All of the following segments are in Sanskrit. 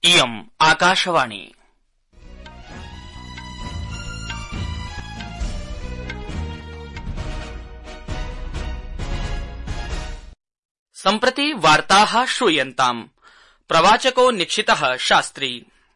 इयम् आकाशवाणी। सम्प्रति वार्ताः श्रूयन्ताम्। प्रवाचको निक्षितः शास्त्री।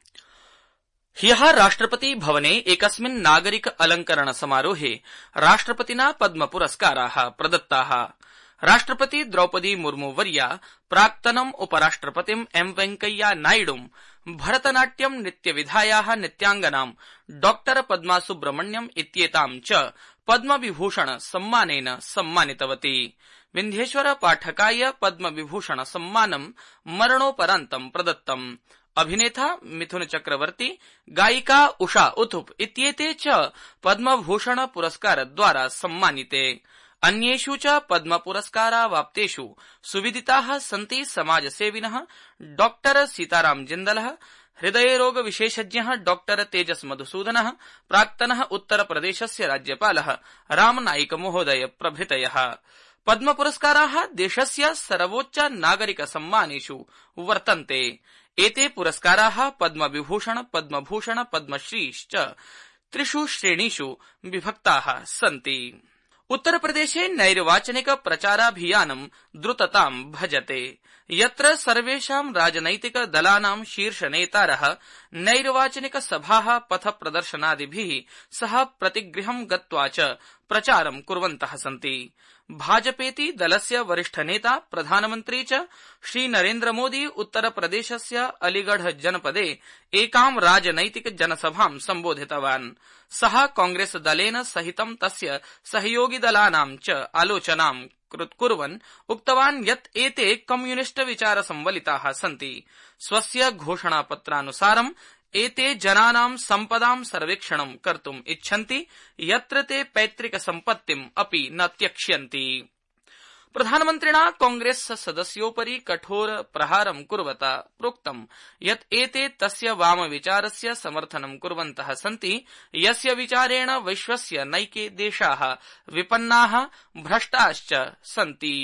ह्यः राष्ट्रपति भवने एकस्मिन् नागरिक अलंकरण समारोहे राष्ट्रपतिना पद्म पुरस्काराः प्रदत्ताः। राष्ट्रपति द्रौपदी मुर्मू वर्या प्राक्तनम् उपराष्ट्रपतिम् एम वेंकैया नायडूम् भरतनाट्यम् नृत्यविधायाः नृत्यांगनाम् डॉ पद्मा सुब्रह्मण्यम् इत्येताम् च पद्मविभूषण सम्मानेन सम्मानितवती। विन्ध्येश्वर पाठकाय पद्मविभूषण सम्मानम् मरणोपरान्तम् प्रदत्तम्। अभिनेता मिथुन चक्रवर्ती, गायिका उषा उत्थुप इत्येते च पद्मभूषण पुरस्कारद्वारा सम्मानिते। अन्येषु च पद्म पुरस्कारावाप्तेषु सुविदिताः सन्ति समाजसेविनः डॉ सीताराम जिन्दलः, हृदयरोग विशेषज्ञः डॉ तेजस मधुसूदनः, प्राक्तनः उत्तरप्रदेशस्य राज्यपालः रामनाईक महोदय प्रभृतयः। पद्म पुरस्काराः देशस्य सर्वोच्च नागरिक सम्मानेषु वर्तन्ते। एते पुरस्काराः पद्मविभूषण, पद्मभूषण, पद्मश्रीश्च त्रिषु श्रेणीषु विभक्ताः सन्ति। उत्तरप्रदेशे नैर्वाचनिक प्रचाराभियानं द्रुततां भजते, यत्र सर्वेषां राजनैतिक दलानां शीर्षनेतारः नैर्वाचनिक सभाः, पथ प्रदर्शनादिभिः सह प्रतिगृहं गत्वा च प्रचारं कुर्वन्तः सन्ति। भाजपेति दलस्य वरिष्ठ नेता प्रधानमन्त्री च श्रीनरेन्द्रमोदी उत्तरप्रदेशस्य अलीगढ़ जनपदे एकां राजनैतिक जनसभां सम्बोधितवान्। सः कांग्रेस दलेन सहितं तस्य सहयोगिदलानां च आलोचनां कुर्वन् उक्तवान् यत् एते कम्युनिस्ट विचार संवलिताः सन्ति। स्वस्य घोषणापत्रानुसारम् एते जनानां सम्पदां सर्वेक्षणं कर्तुम् इच्छन्ति, यत्र ते पैतृक सम्पत्तिम् अपि न त्यक्ष्यन्ति। प्रधानमन्त्रिणा कांग्रेस सदस्योपरि कठोर प्रहारं कुर्वता प्रोक्तम् यत् एते तस्य वामविचारस्य समर्थनं कुर्वन्तः सन्ति, यस्य विचारेण विश्वस्य नैके देशाः विपन्नाः भ्रष्टाश्च सन्ति।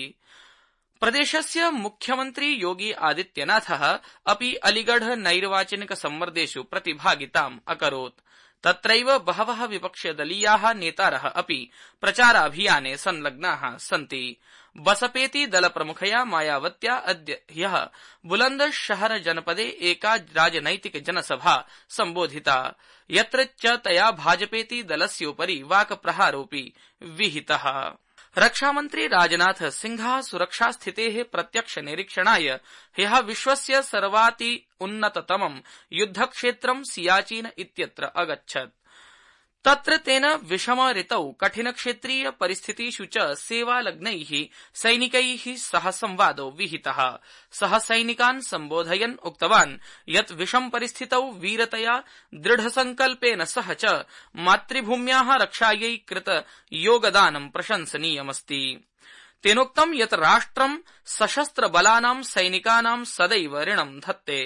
प्रदेशस्य मुख्यमन्त्री योगी आदित्यनाथः अपि अलीगढ़ नैर्वाचनिक सम्मर्देषु प्रतिभागिताम् अकरोत्। तत्रैव बहवः विपक्षदलीयाः नेतारः अपि प्रचाराभियाने संलग्नाः सन्ति। बसपेति दलप्रमुखया मायावत्या ह्यः बुलन्दशहर जनपदे एका राजनैतिक जनसभा सम्बोधिता, यत्र च तया भाजपेति दलस्योपरि वाक्प्रहारोऽपि विहितः। रक्षामन्त्री राजनाथ सिंहः सुरक्षास्थितेः प्रत्यक्ष निरीक्षणाय ह्यः विश्वस्य सर्वाति उन्नततमं युद्धक्षेत्रं सियाचीन इत्यत्र अगच्छत्। तत्र तेन विषम ऋतौ कठिनक्षेत्रीय परिस्थितिषु च सेवालग्नैः सैनिकैः सह संवादो विहितः। सः सैनिकान् सम्बोधयन् उक्तवान् यत् विषम परिस्थितौ वीरतया दृढसंकल्पेन सह च मातृभूम्याः रक्षायै कृत योगदानं प्रशंसनीयमस्ति। तेनोक्तं यत् राष्ट्रं सशस्त्र बलानां सैनिकानां सदैव ऋणं धत्ते,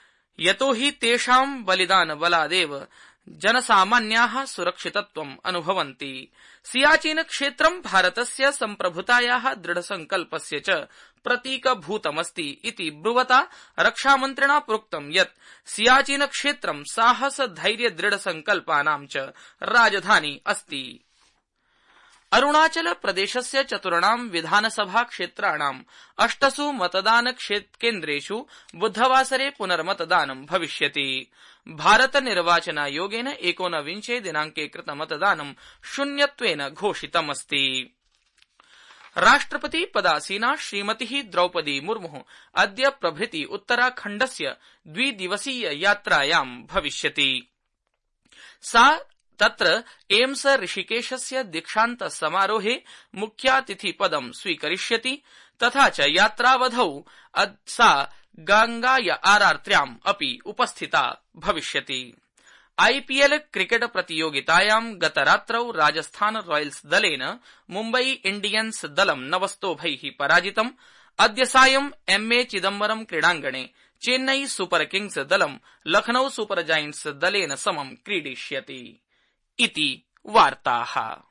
यतो हि तेषां बलिदानबलादेव जनसामान्याः सुरक्षितत्वम् अनुभवन्ति। सियाचीन क्षेत्रं भारतस्य सम्प्रभुतायाः दृढसंकल्पस्य च प्रतीकभूतमस्ति इति ब्रुवता रक्षामन्त्रिणा प्रोक्तं यत् सियाचीन क्षेत्रं साहस धैर्य दृढसंकल्पानां च राजधानी अस्ति। अरुणाचल प्रदेशस्य 4 विधानसभा क्षेत्राणां 8 मतदान केन्द्रेषु बुधवासरे पुनर्मतदानं भविष्यति। भारत निर्वाचनायोगेन 19 दिनांके कृत मतदानं शून्यत्वेन घोषितमस्ति। राष्ट्रपति पदासीना श्रीमती द्रौपदी मुर्मु अद्य प्रभृति उत्तराखण्डस्य 2 दिवसीय यात्रायां भविष्यति। सा तत्र एम्स ऋषिकेशस्य दीक्षान्त समारोहे मुख्यातिथिपदं स्वीकरिष्यति, तथा च यात्रावधौ सा गंगाय आरात्र्याम् अपि उपस्थिता भविष्यति। आईपीएल क्रिकेट प्रतियोगितायां गतरात्रौ राजस्थान रॉयल्स दलेन मुम्बई इंडियन्स दलं 9-0 पराजितम्। अद्य सायं एमए चिदम्बरम क्रीडाङ्गणे चेन्नई सुपर किंग्स दलं लखनऊ सुपर जायंट्स दलेन समं क्रीडिष्यति। इति वार्ताः।